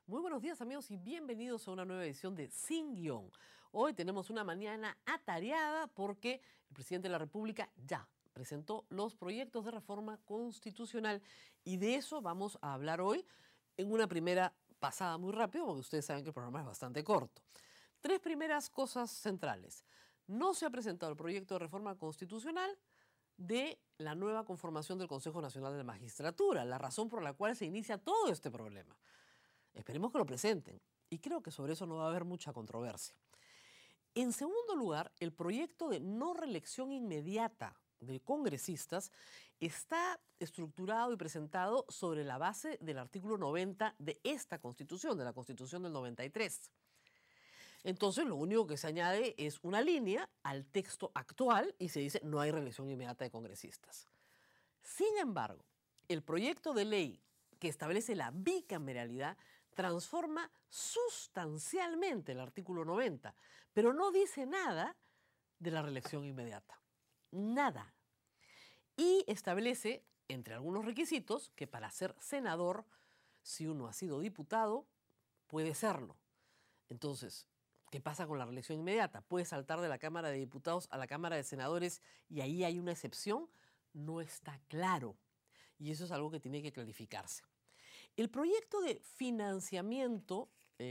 Muy buenos días amigos y bienvenidos a una nueva edición de Sin Guión. Hoy tenemos una mañana atareada porque el presidente de la República ya presentó los proyectos de reforma constitucional y de eso vamos a hablar hoy en una primera pasada muy rápido porque ustedes saben que el programa es bastante corto. Tres primeras cosas centrales. No se ha presentado el proyecto de reforma constitucional de la nueva conformación del Consejo Nacional de la Magistratura, la razón por la cual se inicia todo este problema. Esperemos que lo presenten y creo que sobre eso no va a haber mucha controversia. En segundo lugar, el proyecto de no reelección inmediata de congresistas está estructurado y presentado sobre la base del artículo 90 de esta Constitución, de la Constitución del 93. Entonces, lo único que se añade es una línea al texto actual y se dice no hay reelección inmediata de congresistas. Sin embargo, el proyecto de ley que establece la bicameralidad transforma sustancialmente el artículo 90, pero no dice nada de la reelección inmediata. Nada. Y establece, entre algunos requisitos, que para ser senador, si uno ha sido diputado, puede serlo. Entonces, ¿qué pasa con la reelección inmediata? ¿Puede saltar de la Cámara de Diputados a la Cámara de Senadores y ahí hay una excepción? No está claro. Y eso es algo que tiene que clarificarse. El proyecto de financiamiento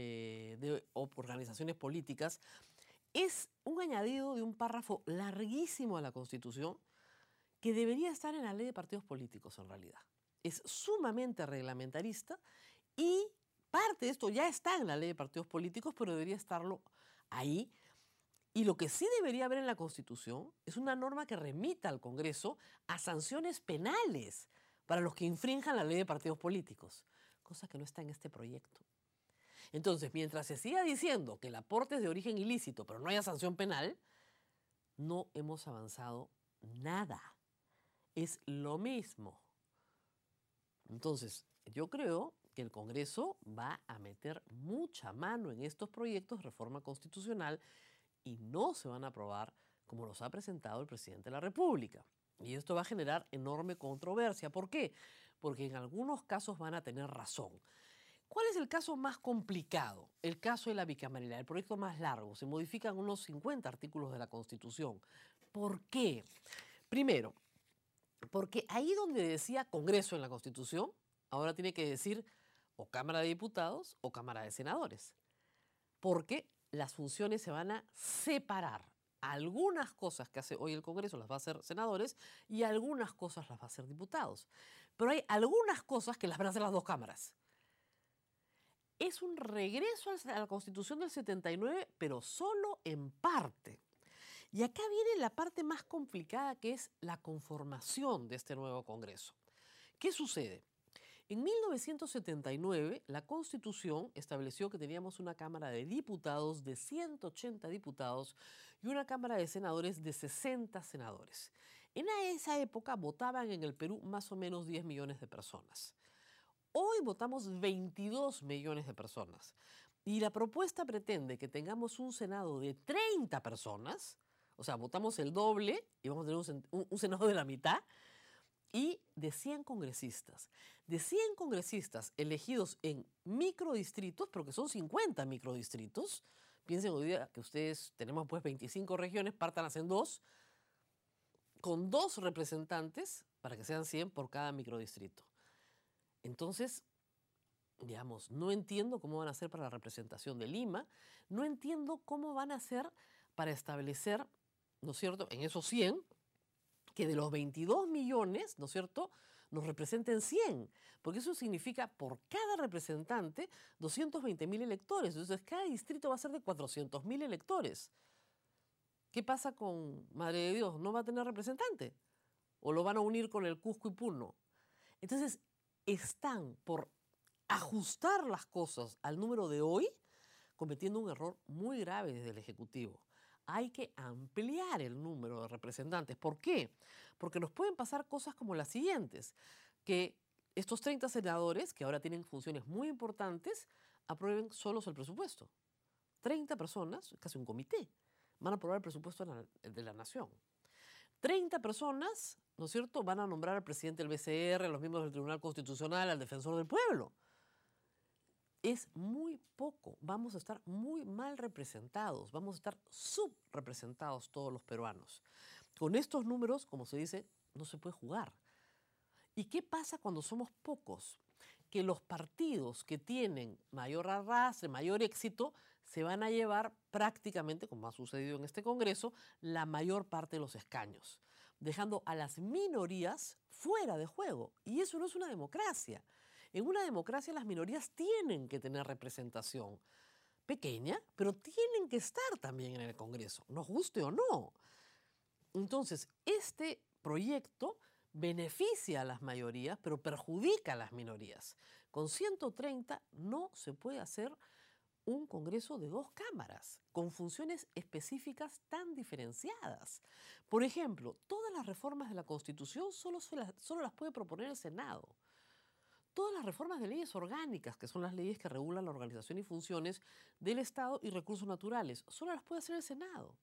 de organizaciones políticas es un añadido de un párrafo larguísimo a la Constitución que debería estar en la ley de partidos políticos en realidad. Es sumamente reglamentarista y parte de esto ya está en la ley de partidos políticos, pero debería estarlo ahí. Y lo que sí debería haber en la Constitución es una norma que remita al Congreso a sanciones penales para los que infrinjan la ley de partidos políticos, cosa que no está en este proyecto. Entonces, mientras se siga diciendo que el aporte es de origen ilícito, pero no haya sanción penal, no hemos avanzado nada. Es lo mismo. Entonces, yo creo que el Congreso va a meter mucha mano en estos proyectos de reforma constitucional y no se van a aprobar como los ha presentado el presidente de la República. Y esto va a generar enorme controversia. ¿Por qué? Porque en algunos casos van a tener razón. ¿Cuál es el caso más complicado? El caso de la bicameralidad, el proyecto más largo. Se modifican unos 50 artículos de la Constitución. ¿Por qué? Primero, porque ahí donde decía Congreso en la Constitución, ahora tiene que decir o Cámara de Diputados o Cámara de Senadores. Porque las funciones se van a separar. Algunas cosas que hace hoy el Congreso las va a hacer senadores y algunas cosas las va a hacer diputados. Pero hay algunas cosas que las van a hacer las dos cámaras. Es un regreso a la Constitución del 79, pero solo en parte. Y acá viene la parte más complicada, que es la conformación de este nuevo Congreso. ¿Qué sucede? En 1979, la Constitución estableció que teníamos una Cámara de Diputados de 180 diputados y una Cámara de Senadores de 60 senadores. En esa época votaban en el Perú más o menos 10 millones de personas. Hoy votamos 22 millones de personas y la propuesta pretende que tengamos un Senado de 30 personas, o sea, votamos el doble y vamos a tener un Senado de la mitad, y de 100 congresistas. De 100 congresistas elegidos en microdistritos, pero que son 50 microdistritos. Piensen hoy día que ustedes tenemos pues 25 regiones, pártanlas en dos, con 2 representantes para que sean 100 por cada microdistrito. Entonces, digamos, no entiendo cómo van a hacer para la representación de Lima, no entiendo cómo van a hacer para establecer, ¿no es cierto?, en esos 100, que de los 22 millones, ¿no es cierto?, nos representen 100, porque eso significa por cada representante 220.000 electores. Entonces, cada distrito va a ser de 400.000 electores. ¿Qué pasa con Madre de Dios? ¿No va a tener representante? ¿O lo van a unir con el Cusco y Puno? Entonces, están por ajustar las cosas al número de hoy, cometiendo un error muy grave desde el Ejecutivo. Hay que ampliar el número de representantes. ¿Por qué? Porque nos pueden pasar cosas como las siguientes, que estos 30 senadores, que ahora tienen funciones muy importantes, aprueben solos el presupuesto. 30 personas, casi un comité, van a aprobar el presupuesto de la nación. 30 personas, ¿no es cierto?, van a nombrar al presidente del BCR, a los miembros del Tribunal Constitucional, al defensor del pueblo. es muy poco. Vamos a estar muy mal representados, vamos a estar subrepresentados todos los peruanos. Con estos números, como se dice, no se puede jugar. ¿Y qué pasa cuando somos pocos? Que los partidos que tienen mayor arrastre, mayor éxito, se van a llevar prácticamente, como ha sucedido en este Congreso, la mayor parte de los escaños, dejando a las minorías fuera de juego. Y eso no es una democracia. En una democracia las minorías tienen que tener representación pequeña, pero tienen que estar también en el Congreso, nos guste o no. Entonces, este proyecto beneficia a las mayorías, pero perjudica a las minorías. Con 130 no se puede hacer un Congreso de 2 cámaras, con funciones específicas tan diferenciadas. Por ejemplo, todas las reformas de la Constitución solo las puede proponer el Senado. Todas las reformas de leyes orgánicas, que son las leyes que regulan la organización y funciones del Estado y recursos naturales, solo las puede hacer el Senado.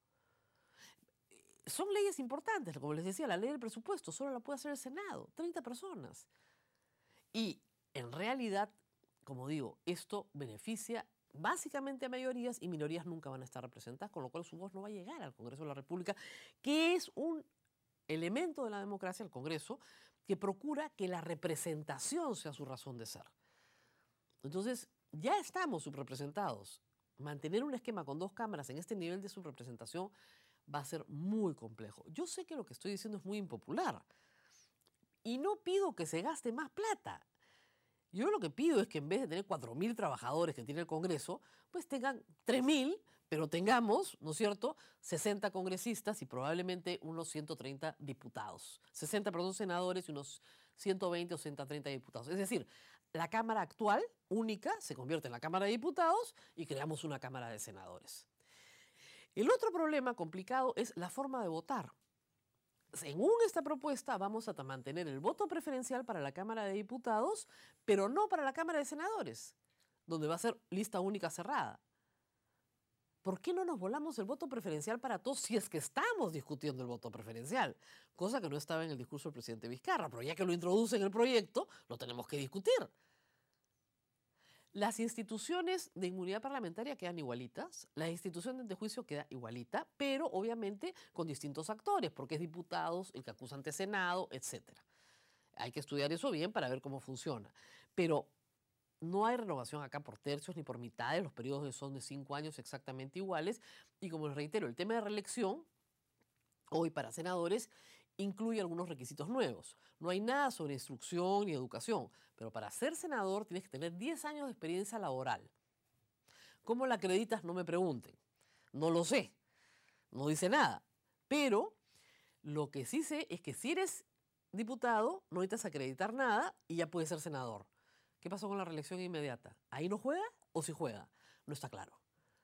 Son leyes importantes, como les decía, la ley del presupuesto solo la puede hacer el Senado, 30 personas. Y en realidad, como digo, esto beneficia básicamente a mayorías y minorías nunca van a estar representadas, con lo cual su voz no va a llegar al Congreso de la República, que es un elemento de la democracia, el Congreso, que procura que la representación sea su razón de ser. Entonces, ya estamos subrepresentados. Mantener un esquema con 2 cámaras en este nivel de subrepresentación va a ser muy complejo. Yo sé que lo que estoy diciendo es muy impopular y no pido que se gaste más plata. Yo lo que pido es que en vez de tener 4.000 trabajadores que tiene el Congreso, pues tengan 3.000, pero tengamos, ¿no es cierto?, 60 congresistas y probablemente unos 130 diputados. 60, perdón, senadores y unos 120 o 130 diputados. Es decir, la Cámara actual, única, se convierte en la Cámara de Diputados y creamos una Cámara de Senadores. El otro problema complicado es la forma de votar. Según esta propuesta, vamos a mantener el voto preferencial para la Cámara de Diputados, pero no para la Cámara de Senadores, donde va a ser lista única cerrada. ¿Por qué no nos volamos el voto preferencial para todos si es que estamos discutiendo el voto preferencial? Cosa que no estaba en el discurso del presidente Vizcarra, pero ya que lo introduce en el proyecto, lo tenemos que discutir. Las instituciones de inmunidad parlamentaria quedan igualitas, la institución de juicio queda igualita, pero obviamente con distintos actores, porque es diputados, el que acusa ante Senado, etc. Hay que estudiar eso bien para ver cómo funciona. Pero no hay renovación acá por tercios ni por mitades, los periodos son de 5 años exactamente iguales. Y como les reitero, el tema de reelección, hoy para senadores, incluye algunos requisitos nuevos. No hay nada sobre instrucción ni educación, pero para ser senador tienes que tener 10 años de experiencia laboral. ¿Cómo la acreditas? No me pregunten. No lo sé. No dice nada. Pero lo que sí sé es que si eres diputado, no necesitas acreditar nada y ya puedes ser senador. ¿Qué pasó con la reelección inmediata? ¿Ahí no juega o sí juega? No está claro.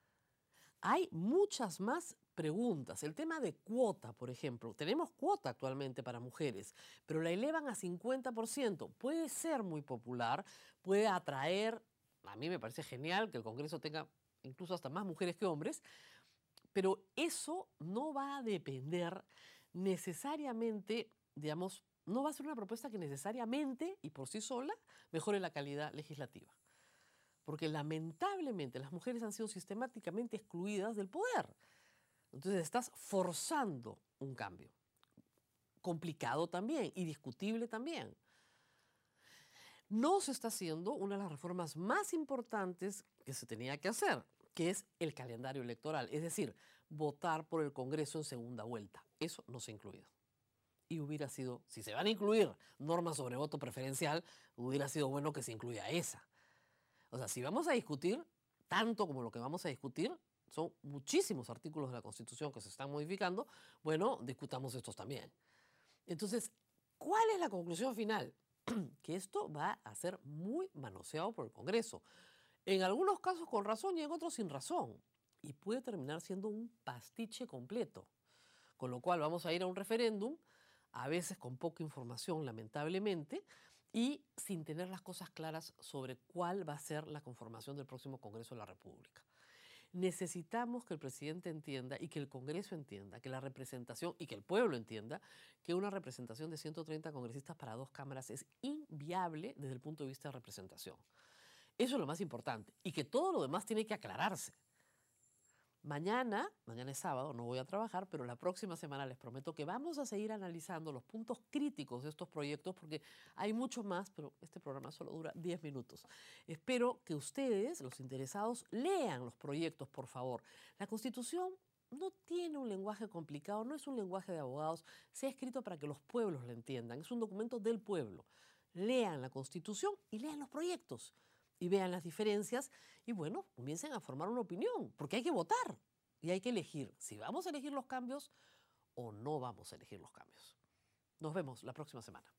Hay muchas más preguntas. El tema de cuota, por ejemplo. Tenemos cuota actualmente para mujeres, pero la elevan a 50%. Puede ser muy popular, puede atraer, a mí me parece genial que el Congreso tenga incluso hasta más mujeres que hombres, pero eso no va a depender necesariamente, digamos, no va a ser una propuesta que necesariamente y por sí sola mejore la calidad legislativa. Porque lamentablemente las mujeres han sido sistemáticamente excluidas del poder. Entonces estás forzando un cambio. Complicado también y discutible también. No se está haciendo una de las reformas más importantes que se tenía que hacer, que es el calendario electoral. Es decir, votar por el Congreso en segunda vuelta. Eso no se ha incluido. Y hubiera sido, si se van a incluir normas sobre voto preferencial, hubiera sido bueno que se incluya esa. O sea, si vamos a discutir tanto como lo que vamos a discutir, son muchísimos artículos de la Constitución que se están modificando, bueno, discutamos estos también. Entonces, ¿cuál es la conclusión final? Que esto va a ser muy manoseado por el Congreso. En algunos casos con razón y en otros sin razón. Y puede terminar siendo un pastiche completo. Con lo cual vamos a ir a un referéndum, a veces con poca información, lamentablemente, y sin tener las cosas claras sobre cuál va a ser la conformación del próximo Congreso de la República. Necesitamos que el presidente entienda y que el Congreso entienda, que la representación y que el pueblo entienda que una representación de 130 congresistas para 2 cámaras es inviable desde el punto de vista de representación. Eso es lo más importante. Y que todo lo demás tiene que aclararse. Mañana es sábado, no voy a trabajar, pero la próxima semana les prometo que vamos a seguir analizando los puntos críticos de estos proyectos porque hay mucho más, pero este programa solo dura 10 minutos. Espero que ustedes, los interesados, lean los proyectos, por favor. La Constitución no tiene un lenguaje complicado, no es un lenguaje de abogados, se ha escrito para que los pueblos lo entiendan, es un documento del pueblo. Lean la Constitución y lean los proyectos y vean las diferencias y bueno, comiencen a formar una opinión, porque hay que votar y hay que elegir si vamos a elegir los cambios o no vamos a elegir los cambios. Nos vemos la próxima semana.